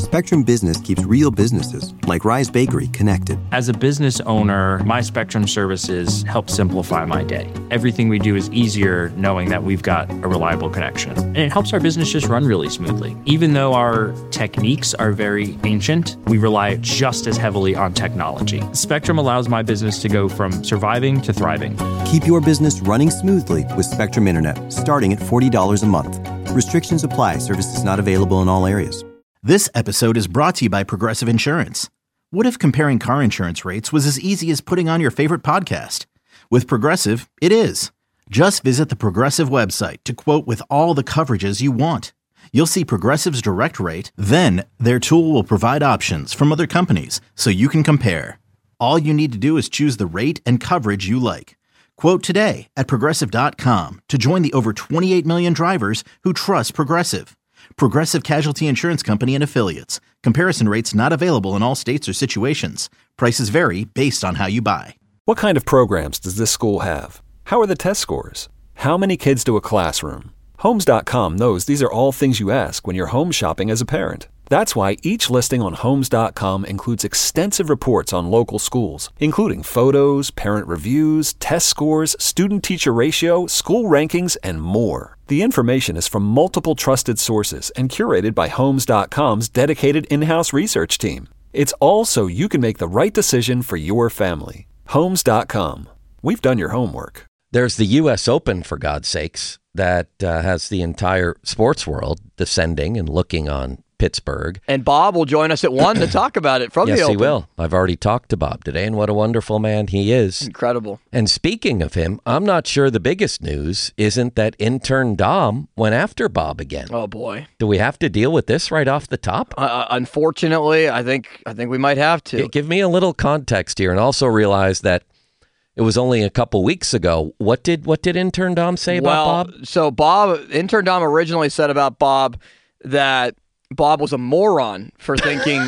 Spectrum Business keeps real businesses, like Rise Bakery, connected. As a business owner, my Spectrum services help simplify my day. Everything we do is easier knowing that we've got a reliable connection. And it helps our business just run really smoothly. Even though our techniques are very ancient, we rely just as heavily on technology. Spectrum allows my business to go from surviving to thriving. Keep your business running smoothly with Spectrum Internet, starting at $40 a month. Restrictions apply. Services not available in all areas. This episode is brought to you by Progressive Insurance. What if comparing car insurance rates was as easy as putting on your favorite podcast? With Progressive, it is. Just visit the Progressive website to quote with all the coverages you want. You'll see Progressive's direct rate, then their tool will provide options from other companies so you can compare. All you need to do is choose the rate and coverage you like. Quote today at Progressive.com to join the over 28 million drivers who trust Progressive. Progressive Casualty Insurance Company and Affiliates. Comparison rates not available in all states or situations. Prices vary based on how you buy. What kind of programs does this school have? How are the test scores? How many kids do a classroom? Homes.com knows these are all things you ask when you're home shopping as a parent. That's why each listing on Homes.com includes extensive reports on local schools, including photos, parent reviews, test scores, student-teacher ratio, school rankings, and more. The information is from multiple trusted sources and curated by Homes.com's dedicated in-house research team. It's all so you can make the right decision for your family. Homes.com. We've done your homework. There's the U.S. Open, for God's sakes, that has the entire sports world descending and looking on Pittsburgh. And Bob will join us at 1 to talk about it from the Open. Yes, he will. I've already talked to Bob today, and what a wonderful man he is. Incredible. And speaking of him, I'm not sure the biggest news isn't that intern Dom went after Bob again. Oh, boy. Do we have to deal with this right off the top? Unfortunately, I think we might have to. Give me a little context here, and also realize that it was only a couple weeks ago. What did intern Dom say about Bob? So intern Dom originally said about Bob that Bob was a moron for thinking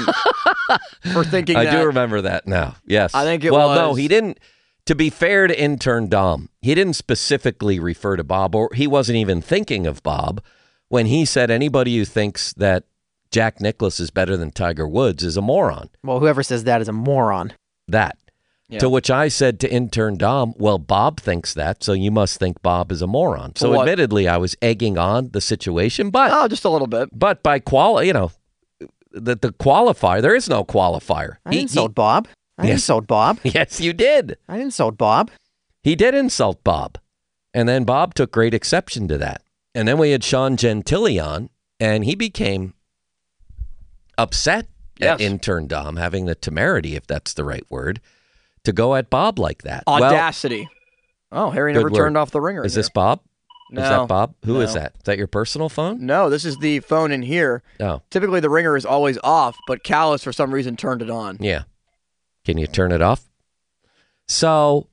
I do remember that now. Yes. I think it was. Well, no, he didn't. To be fair to intern Dom, he didn't specifically refer to Bob, or he wasn't even thinking of Bob when he said anybody who thinks that Jack Nicklaus is better than Tiger Woods is a moron. Well, whoever says that is a moron. That. Yeah. To which I said to intern Dom, well, Bob thinks that, so you must think Bob is a moron. So admittedly, I was egging on the situation, but just a little bit. But by the qualifier, there is no qualifier. I insult Bob. I insult Bob. Yes, you did. I insult Bob. He did insult Bob. And then Bob took great exception to that. And then we had Sean Gentili on, and he became upset at intern Dom having the temerity, if that's the right word, to go at Bob like that. Audacity. Harry never turned off the ringer. Is this Bob? No. Is that Bob? Who is that? Is that your personal phone? No, this is the phone in here. Oh. Typically the ringer is always off, but Callis for some reason turned it on. Yeah. Can you turn it off? So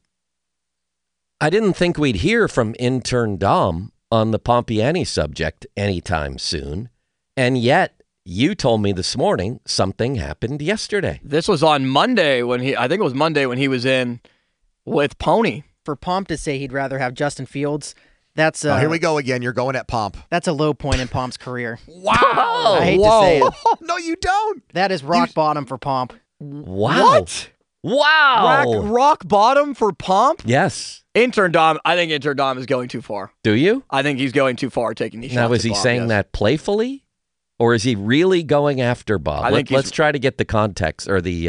I didn't think we'd hear from intern Dom on the Pompiani subject anytime soon. And yet you told me this morning something happened yesterday. This was on Monday when he was in with Pony. For Pomp to say he'd rather have Justin Fields, that's here we go again. You're going at Pomp. That's a low point in Pomp's career. Wow. I hate to say it. No, you don't. That is rock bottom for Pomp. Wow. What? Wow. Rock bottom for Pomp? Yes. Intern Dom, I think intern Dom is going too far. Do you? I think he's going too far taking these shots. Now, is he saying that playfully? Or is he really going after Bob? Let's try to get the context or the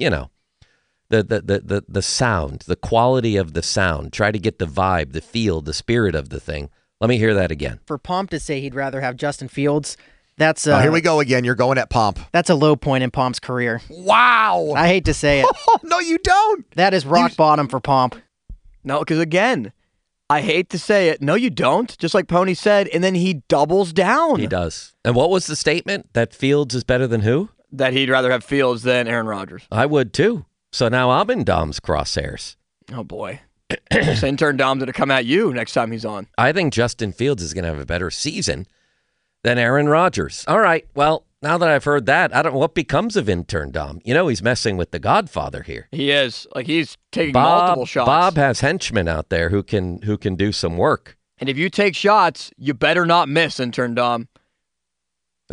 sound, the quality of the sound. Try to get the vibe, the feel, the spirit of the thing. Let me hear that again. For Pomp to say he'd rather have Justin Fields, that's here we go again. You're going at Pomp. That's a low point in Pomp's career. Wow. I hate to say it. No, you don't. That is rock bottom for Pomp. No, because again, I hate to say it. No, you don't. Just like Pony said, and then he doubles down. He does. And what was the statement? That Fields is better than who? That he'd rather have Fields than Aaron Rodgers. I would too. So now I'm in Dom's crosshairs. Oh, boy. So intern Dom's going to come at you next time he's on. I think Justin Fields is going to have a better season than Aaron Rodgers. All right. Well, now that I've heard that, I don't know what becomes of intern Dom. You know, he's messing with the Godfather here. He is. Like, he's taking multiple shots. Bob has henchmen out there who can do some work. And if you take shots, you better not miss, intern Dom.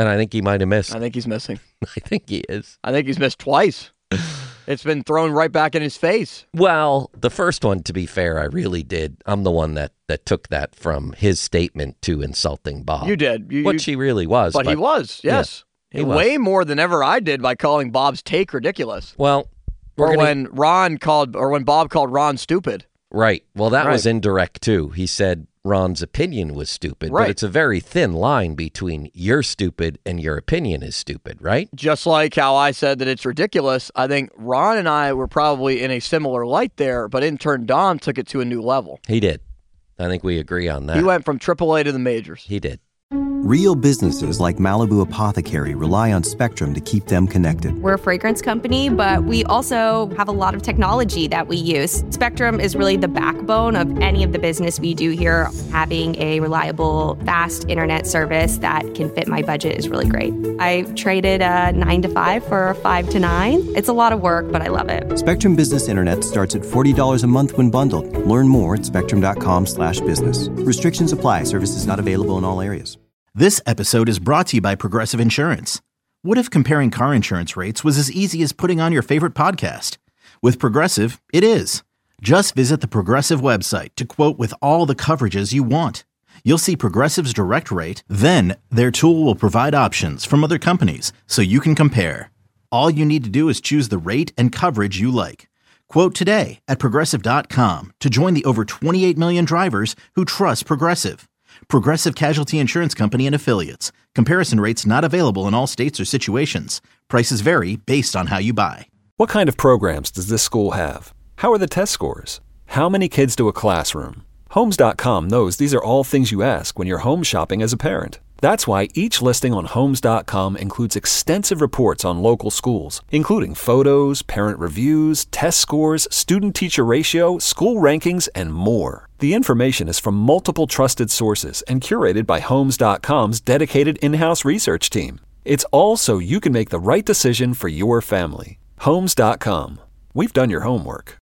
And I think he might have missed. I think he's missing. I think he is. I think he's missed twice. It's been thrown right back in his face. Well, the first one, to be fair, I really did. I'm the one that took that from his statement to insulting Bob. You did. Which he really was. But he was, yes. Yeah, he was. Way more than ever I did by calling Bob's take ridiculous. Well, when Bob called Ron stupid. Right. Well, that was indirect, too. He said Ron's opinion was stupid, but it's a very thin line between you're stupid and your opinion is stupid, right? Just like how I said that it's ridiculous, I think Ron and I were probably in a similar light there, but intern Dom took it to a new level. He did. I think we agree on that. He went from AAA to the majors. He did. Real businesses like Malibu Apothecary rely on Spectrum to keep them connected. We're a fragrance company, but we also have a lot of technology that we use. Spectrum is really the backbone of any of the business we do here. Having a reliable, fast internet service that can fit my budget is really great. I traded a 9 to 5 for a 5 to 9. It's a lot of work, but I love it. Spectrum Business Internet starts at $40 a month when bundled. Learn more at spectrum.com/business. Restrictions apply. Services not available in all areas. This episode is brought to you by Progressive Insurance. What if comparing car insurance rates was as easy as putting on your favorite podcast? With Progressive, it is. Just visit the Progressive website to quote with all the coverages you want. You'll see Progressive's direct rate, then their tool will provide options from other companies so you can compare. All you need to do is choose the rate and coverage you like. Quote today at Progressive.com to join the over 28 million drivers who trust Progressive. Progressive Casualty Insurance Company and Affiliates. Comparison rates not available in all states or situations. Prices vary based on how you buy. What kind of programs does this school have? How are the test scores? How many kids do a classroom? Homes.com knows these are all things you ask when you're home shopping as a parent. That's why each listing on Homes.com includes extensive reports on local schools, including photos, parent reviews, test scores, student-teacher ratio, school rankings, and more. The information is from multiple trusted sources and curated by Homes.com's dedicated in-house research team. It's all so you can make the right decision for your family. Homes.com. We've done your homework.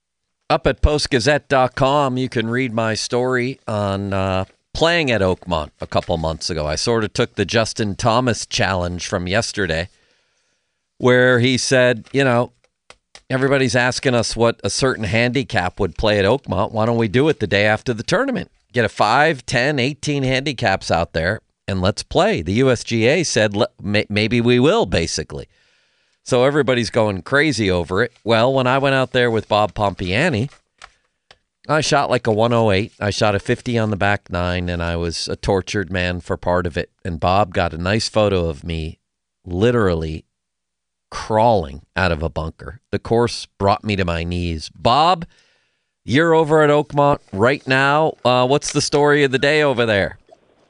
Up at postgazette.com, you can read my story on playing at Oakmont a couple months ago. I sort of took the Justin Thomas challenge from yesterday, where he said, everybody's asking us what a certain handicap would play at Oakmont. Why don't we do it the day after the tournament? Get a 5, 10, 18 handicaps out there, and let's play. The USGA said maybe we will, basically. So everybody's going crazy over it. Well, when I went out there with Bob Pompiani, I shot like a 108. I shot a 50 on the back 9, and I was a tortured man for part of it. And Bob got a nice photo of me literally crawling out of a bunker. The course brought me to my knees. Bob, you're over at Oakmont right now. What's the story of the day over there?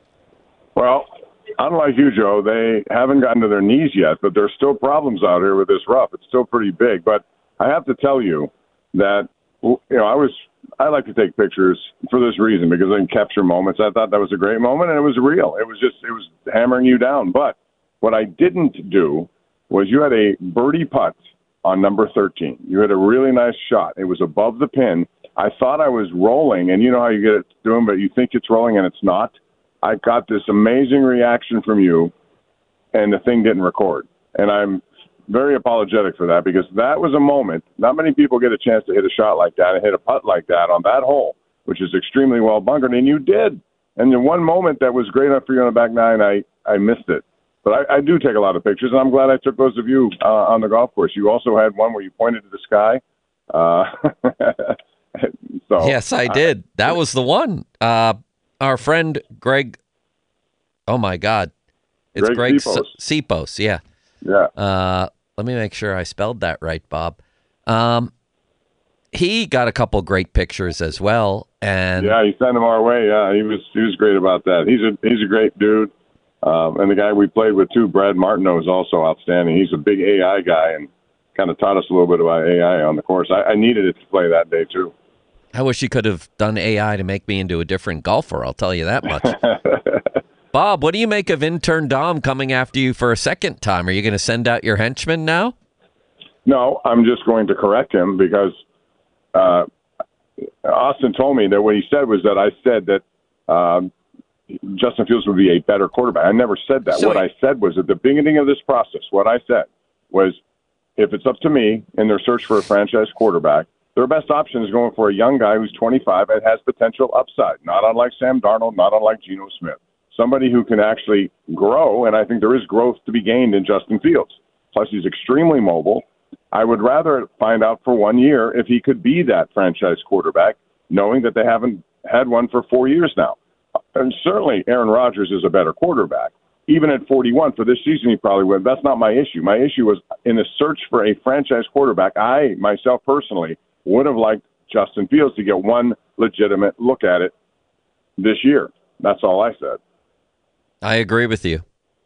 Well, unlike you, Joe, they haven't gotten to their knees yet, but there's still problems out here with this rough. It's still pretty big. But I have to tell you that, I like to take pictures for this reason, because I can capture moments. I thought that was a great moment, and it was real. It was hammering you down. But what I didn't do was you had a birdie putt on number 13. You had a really nice shot. It was above the pin. I thought I was rolling, and you know how you get it doing, but you think it's rolling and it's not. I got this amazing reaction from you, and the thing didn't record. And I'm very apologetic for that, because that was a moment. Not many people get a chance to hit a shot like that and hit a putt like that on that hole, which is extremely well bunkered, and you did. And the one moment that was great enough for you on the back 9, I missed it. But I do take a lot of pictures, and I'm glad I took those of you on the golf course. You also had one where you pointed to the sky. Yes, I did. That was the one. Our friend Greg, oh my God. It's Greg Sipos, yeah. Yeah. Let me make sure I spelled that right, Bob. He got a couple great pictures as well, and yeah, he sent them our way. Yeah, he was great about that. He's a great dude, and the guy we played with too, Brad Martineau, is also outstanding. He's a big AI guy and kind of taught us a little bit about AI on the course. I needed it to play that day too. I wish you could have done AI to make me into a different golfer. I'll tell you that much. Bob, what do you make of intern Dom coming after you for a second time? Are you going to send out your henchmen now? No, I'm just going to correct him, because Austin told me that what he said was that I said that Justin Fields would be a better quarterback. I never said that. So what I said was at the beginning of this process, what I said was if it's up to me in their search for a franchise quarterback, their best option is going for a young guy who's 25 and has potential upside, not unlike Sam Darnold, not unlike Geno Smith. Somebody who can actually grow, and I think there is growth to be gained in Justin Fields. Plus, he's extremely mobile. I would rather find out for 1 year if he could be that franchise quarterback, knowing that they haven't had one for 4 years now. And certainly Aaron Rodgers is a better quarterback. Even at 41 for this season, he probably would. That's not my issue. My issue was in the search for a franchise quarterback, I, myself personally, would have liked Justin Fields to get one legitimate look at it this year. That's all I said. I agree with you.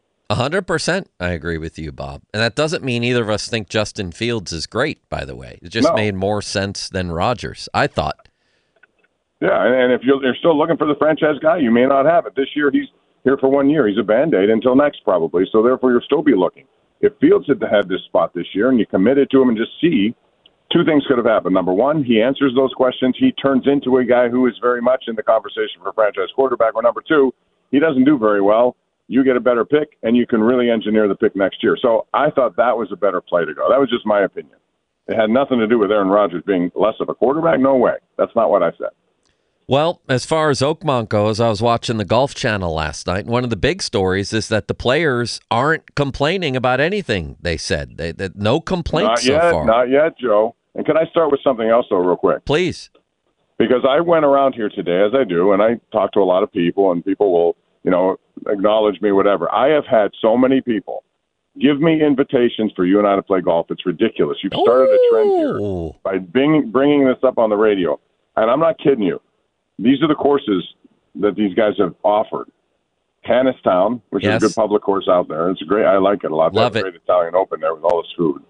100% I agree with you, Bob. And that doesn't mean either of us think Justin Fields is great, by the way. It just made more sense than Rodgers, I thought. Yeah, and if you're still looking for the franchise guy, you may not have it. This year, he's here for 1 year. He's a Band-Aid until next, probably. So, therefore, you'll still be looking. If Fields had had this spot this year and you committed to him and just see, two things could have happened. Number one, he answers those questions. He turns into a guy who is very much in the conversation for franchise quarterback. Or number two, he doesn't do very well. You get a better pick, and you can really engineer the pick next year. So I thought that was a better play to go. That was just my opinion. It had nothing to do with Aaron Rodgers being less of a quarterback. No way. That's not what I said. Well, as far as Oakmont goes, I was watching the Golf Channel last night, and one of the big stories is that the players aren't complaining about anything, they said. That no complaints so far. Not yet, Joe. And can I start with something else, though, real quick? Please. Because I went around here today, as I do, and I talk to a lot of people, and people will, acknowledge me, whatever. I have had so many people give me invitations for you and I to play golf. It's ridiculous. You've started a trend here by bringing this up on the radio. And I'm not kidding you. These are the courses that these guys have offered. Hannistown, which is a good public course out there. It's great. I like it a lot. Love it. Great Italian Open there with all this food.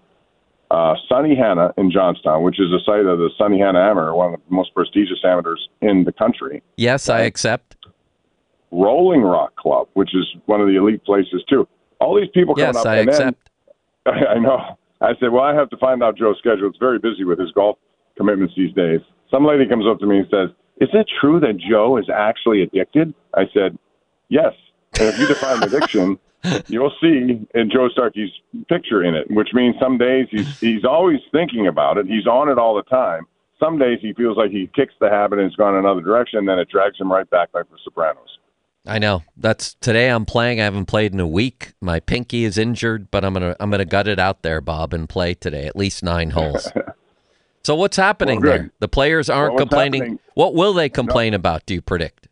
Sunny Hannah in Johnstown, which is a site of the Sunny Hannah Amateur, one of the most prestigious amateurs in the country. Yes, I accept. Rolling Rock Club, which is one of the elite places too. All these people coming up. Yes, I accept. Then, I know. I said, well, I have to find out Joe's schedule. It's very busy with his golf commitments these days. Some lady comes up to me and says, is it true that Joe is actually addicted? I said, yes. And if you define addiction, you'll see in Joe Starkey's picture in it, which means some days he's always thinking about it. He's on it all the time. Some days he feels like he kicks the habit and it's gone another direction, and then it drags him right back like the Sopranos. I know. Today I'm playing. I haven't played in a week. My pinky is injured, but I'm gonna gut it out there, Bob, and play today. At least 9 holes. So what's happening there? The players aren't complaining. Happening? What will they complain about? Do you predict?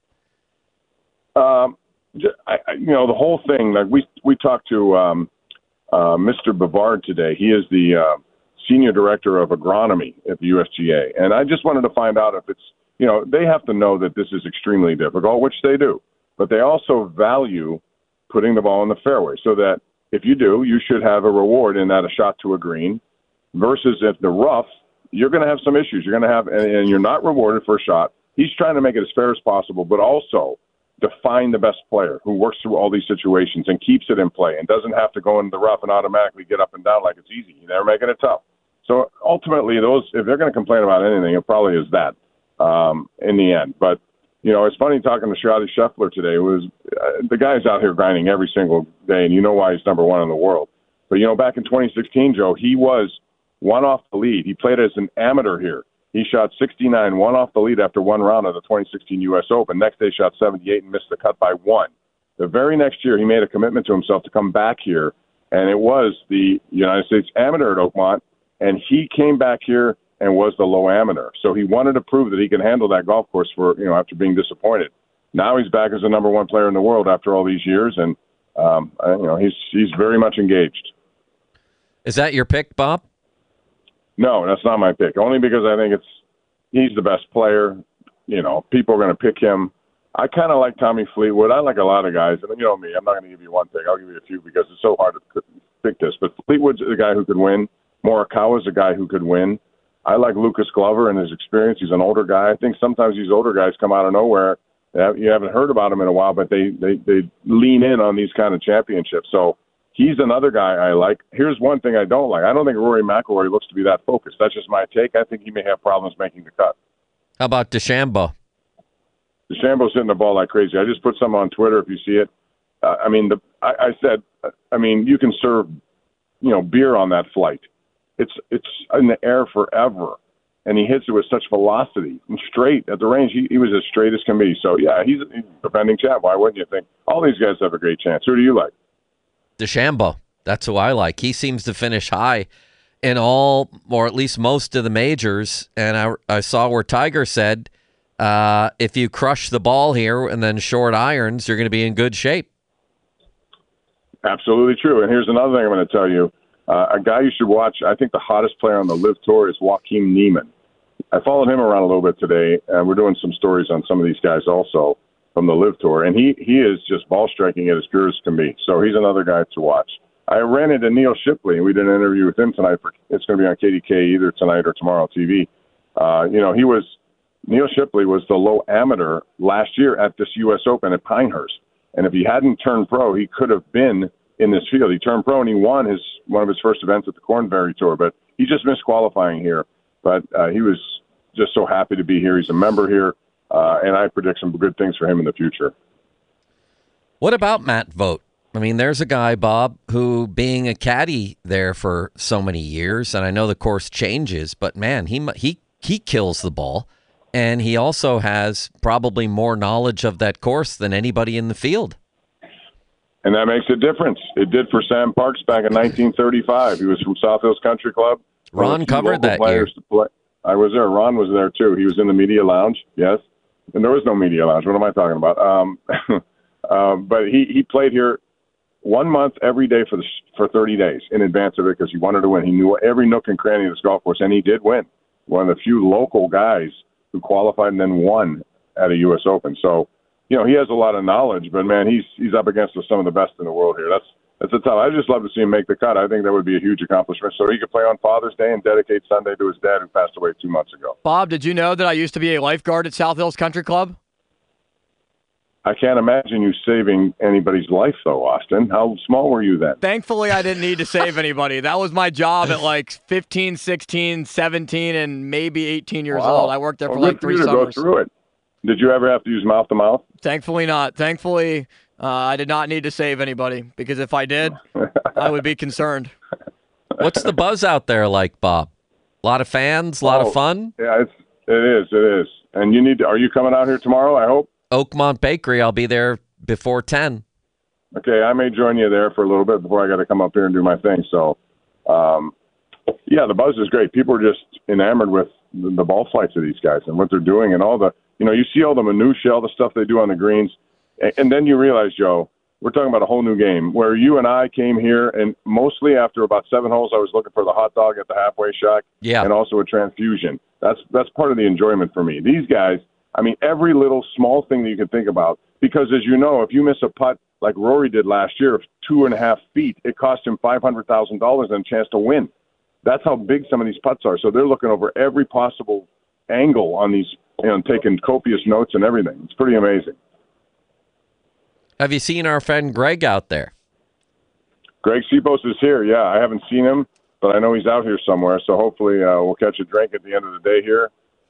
The whole thing. Like we talked to Mr. Bavard today. He is the senior director of agronomy at the USGA, and I just wanted to find out if it's they have to know that this is extremely difficult, which they do. But they also value putting the ball in the fairway so that if you do, you should have a reward in that a shot to a green versus if the rough, you're going to have some issues. You're going to have, and you're not rewarded for a shot. He's trying to make it as fair as possible, but also define the best player who works through all these situations and keeps it in play and doesn't have to go into the rough and automatically get up and down like it's easy. They're making it tough. So ultimately, if they're going to complain about anything, it probably is that in the end. But it's funny talking to Scotty Scheffler today. It was the guy's out here grinding every single day, and you know why he's number one in the world. But back in 2016, Joe, he was one off the lead. He played as an amateur here. He shot 69, one off the lead after one round of the 2016 U.S. Open. Next day, shot 78 and missed the cut by 1. The very next year, he made a commitment to himself to come back here, and it was the United States Amateur at Oakmont, and he came back here and was the low amateur. So he wanted to prove that he can handle that golf course for, after being disappointed. Now he's back as the number one player in the world after all these years, and, he's very much engaged. Is that your pick, Bob? No, that's not my pick, only because I think he's the best player. People are going to pick him. I kind of like Tommy Fleetwood. I like a lot of guys. And you know me, I'm not going to give you one pick. I'll give you a few because it's so hard to pick this. But Fleetwood's the guy who could win. Morikawa's the guy who could win. I like Lucas Glover and his experience. He's an older guy. I think sometimes these older guys come out of nowhere. You haven't heard about them in a while, but they lean in on these kind of championships. So he's another guy I like. Here's one thing I don't like. I don't think Rory McIlroy looks to be that focused. That's just my take. I think he may have problems making the cut. How about DeChambeau? DeChambeau's hitting the ball like crazy. I just put some on Twitter if you see it. I said, you can serve, beer on that flight. It's in the air forever, and he hits it with such velocity and straight at the range. He was as straight as can be. So yeah, he's a defending champ. Why wouldn't you think? All these guys have a great chance. Who do you like? DeChambeau. That's who I like. He seems to finish high in all, or at least most of the majors. And I saw where Tiger said, if you crush the ball here and then short irons, you're going to be in good shape. Absolutely true. And here's another thing I'm going to tell you. A guy you should watch, I think the hottest player on the LIV Tour is Joaquin Niemann. I followed him around a little bit today, and we're doing some stories on some of these guys also from the LIV Tour. And he is just ball striking at as pure as can be. So he's another guy to watch. I ran into Neil Shipley, and we did an interview with him tonight. It's going to be on KDK either tonight or tomorrow on TV. Neil Shipley was the low amateur last year at this U.S. Open at Pinehurst. And if he hadn't turned pro, he could have been in this field. He turned pro and he won one of his first events at the Corn Ferry Tour, but he just missed qualifying here. But he was just so happy to be here. He's a member here, and I predict some good things for him in the future. What about Matt Vogt? I mean, there's a guy, Bob, who being a caddy there for so many years, and I know the course changes, but man, he kills the ball, and he also has probably more knowledge of that course than anybody in the field. And that makes a difference. It did for Sam Parks back in 1935. He was from South Hills Country Club. Ron covered that year. I was there. Ron was there, too. He was in the media lounge, yes. And there was no media lounge. What am I talking about? But he played here 1 month every day for 30 days in advance of it because he wanted to win. He knew every nook and cranny of this golf course, and he did win. One of the few local guys who qualified and then won at a U.S. Open. So, he has a lot of knowledge, but, man, he's up against some of the best in the world here. That's a tough. I'd just love to see him make the cut. I think that would be a huge accomplishment. So he could play on Father's Day and dedicate Sunday to his dad who passed away 2 months ago. Bob, did you know that I used to be a lifeguard at South Hills Country Club? I can't imagine you saving anybody's life, though, Austin. How small were you then? Thankfully, I didn't need to save anybody. That was my job at like 15, 16, 17, and maybe 18 years old. I worked there for like 3 summers. Go through it. Did you ever have to use mouth-to-mouth? Thankfully not. Thankfully, I did not need to save anybody, because if I did, I would be concerned. What's the buzz out there like, Bob? A lot of fans, a lot of fun? Yeah, it is. And are you coming out here tomorrow, I hope? Oakmont Bakery, I'll be there before 10. Okay, I may join you there for a little bit before I got to come up here and do my thing. So, the buzz is great. People are just enamored with the ball flights of these guys and what they're doing and all the, you see all the minutiae, all the stuff they do on the greens. And then you realize, Joe, we're talking about a whole new game where you and I came here, and mostly after about 7 holes, I was looking for the hot dog at the halfway shack and also a transfusion. That's part of the enjoyment for me. These guys, every little small thing that you can think about, because as you know, if you miss a putt like Rory did last year of 2.5 feet, it cost him $500,000 and a chance to win. That's how big some of these putts are. So they're looking over every possible angle on these, taking copious notes and everything. It's pretty amazing. Have you seen our friend Greg out there? Greg Sipos is here. Yeah, I haven't seen him, but I know he's out here somewhere. So hopefully we'll catch a drink at the end of the day here.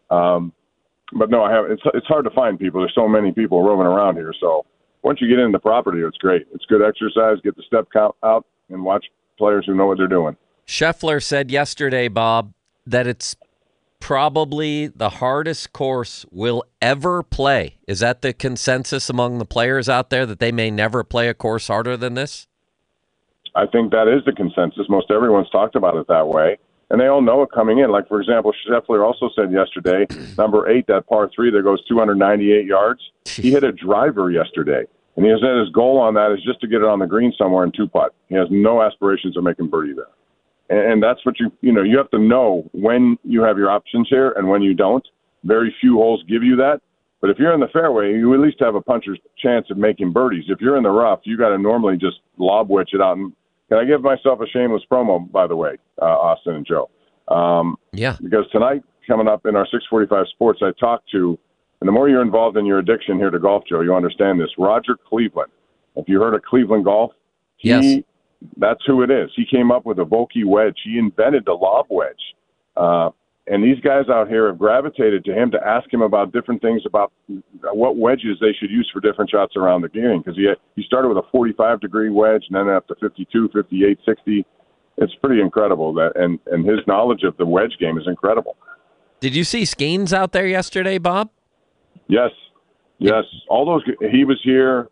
But no, I haven't. It's hard to find people. There's so many people roaming around here. So once you get into the property, it's great. It's good exercise. Get the step count out and watch players who know what they're doing. Scheffler said yesterday, Bob, that it's probably the hardest course we'll ever play. Is that the consensus among the players out there, that they may never play a course harder than this? I think that is the consensus. Most everyone's talked about it that way. And they all know it coming in. Like, for example, Scheffler also said yesterday, number 8, that par 3 that goes 298 yards, he hit a driver yesterday. And he said his goal on that is just to get it on the green somewhere in 2-putt. He has no aspirations of making birdie there. And that's what you have to know when you have your options here and when you don't. Very few holes give you that. But if you're in the fairway, you at least have a puncher's chance of making birdies. If you're in the rough, you got to normally just lob wedge it out. And can I give myself a shameless promo, by the way, Austin and Joe? Yeah. Because tonight, coming up in our 645 Sports, I talked to, and the more you're involved in your addiction here to golf, Joe, you understand this, Roger Cleveland. If you heard of Cleveland Golf, yes. That's who it is. He came up with a Vokey wedge. He invented the lob wedge. And these guys out here have gravitated to him to ask him about different things about what wedges they should use for different shots around the green. Because he started with a 45-degree wedge and then up to 52, 58, 60. It's pretty incredible and his knowledge of the wedge game is incredible. Did you see Skeens out there yesterday, Bob? Yes. All those. He was here.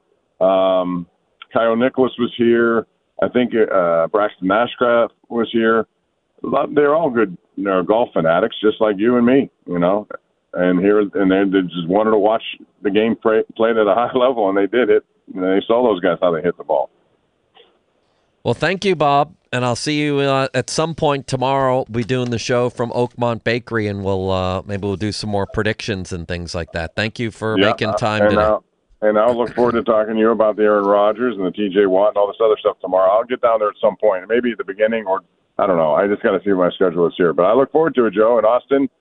Kyle Nicholas was here. I think Braxton Ashcraft was here. They're all good golf fanatics, just like you and me, And they just wanted to watch the game played at a high level, and they did it. And they saw those guys how they hit the ball. Well, thank you, Bob, and I'll see you at some point tomorrow. We'll be doing the show from Oakmont Bakery, and maybe we'll do some more predictions and things like that. Thank you for making time today. And I'll look forward to talking to you about the Aaron Rodgers and the T.J. Watt and all this other stuff tomorrow. I'll get down there at some point, maybe at the beginning, or I don't know. I just got to see what my schedule is here. But I look forward to it, Joe. And Austin,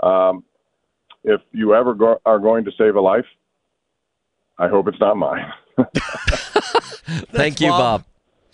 if you ever are going to save a life, I hope it's not mine. Thank you, Bob.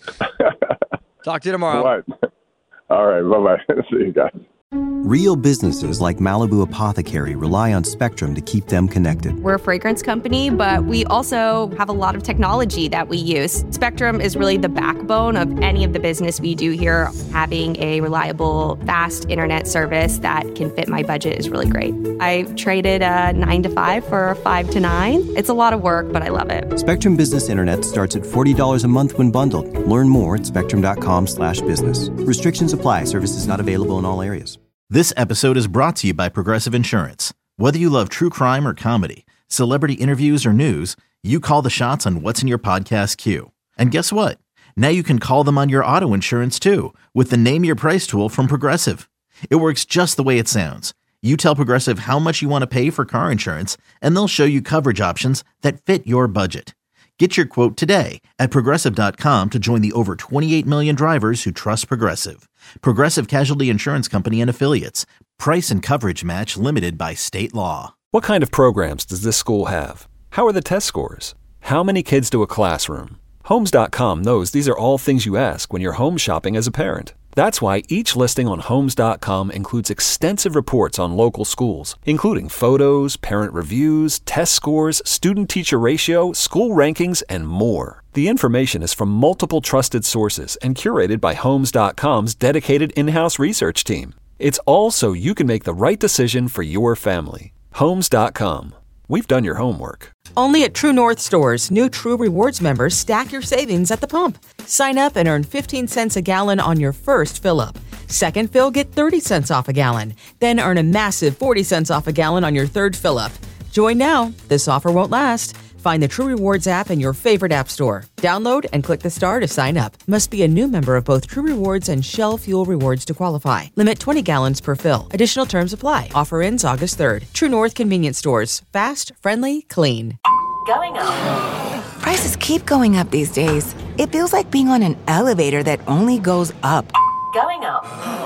Talk to you tomorrow. All right. Bye-bye. See you guys. Real businesses like Malibu Apothecary rely on Spectrum to keep them connected. We're a fragrance company, but we also have a lot of technology that we use. Spectrum is really the backbone of any of the business we do here. Having a reliable, fast internet service that can fit my budget is really great. I traded a 9 to 5 for a 5 to 9. It's a lot of work, but I love it. Spectrum Business Internet starts at $40 a month when bundled. Learn more at spectrum.com/business. Restrictions apply. Services not available in all areas. This episode is brought to you by Progressive Insurance. Whether you love true crime or comedy, celebrity interviews or news, you call the shots on what's in your podcast queue. And guess what? Now you can call them on your auto insurance too with the Name Your Price tool from Progressive. It works just the way it sounds. You tell Progressive how much you want to pay for car insurance, and they'll show you coverage options that fit your budget. Get your quote today at Progressive.com to join the over 28 million drivers who trust Progressive. Progressive Casualty Insurance Company and Affiliates. Price and coverage match limited by state law. What kind of programs does this school have? How are the test scores? How many kids do a classroom? Homes.com knows these are all things you ask when you're home shopping as a parent. That's why each listing on Homes.com includes extensive reports on local schools, including photos, parent reviews, test scores, student-teacher ratio, school rankings, and more. The information is from multiple trusted sources and curated by Homes.com's dedicated in-house research team. It's all so you can make the right decision for your family. Homes.com. We've done your homework. Only at True North stores, new True Rewards members stack your savings at the pump. Sign up and earn 15 cents a gallon on your first fill-up. Second fill, get 30 cents off a gallon. Then earn a massive 40 cents off a gallon on your third fill-up. Join now. This offer won't last. Find the True Rewards app in your favorite app store. Download and click the star to sign up. Must be a new member of both True Rewards and Shell Fuel Rewards to qualify. Limit 20 gallons per fill. Additional terms apply. Offer ends August 3rd. True North Convenience Stores. Fast, friendly, clean. Going up. Prices keep going up these days. It feels like being on an elevator that only goes up. Going up.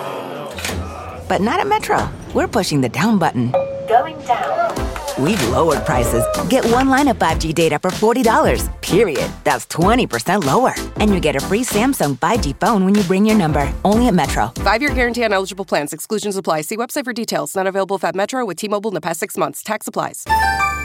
But not at Metro. We're pushing the down button. Going down. We've lowered prices. Get one line of 5G data for $40, period. That's 20% lower. And you get a free Samsung 5G phone when you bring your number. Only at Metro. 5-year guarantee on eligible plans. Exclusions apply. See website for details. Not available at Metro with T-Mobile in the past 6 months. Tax applies.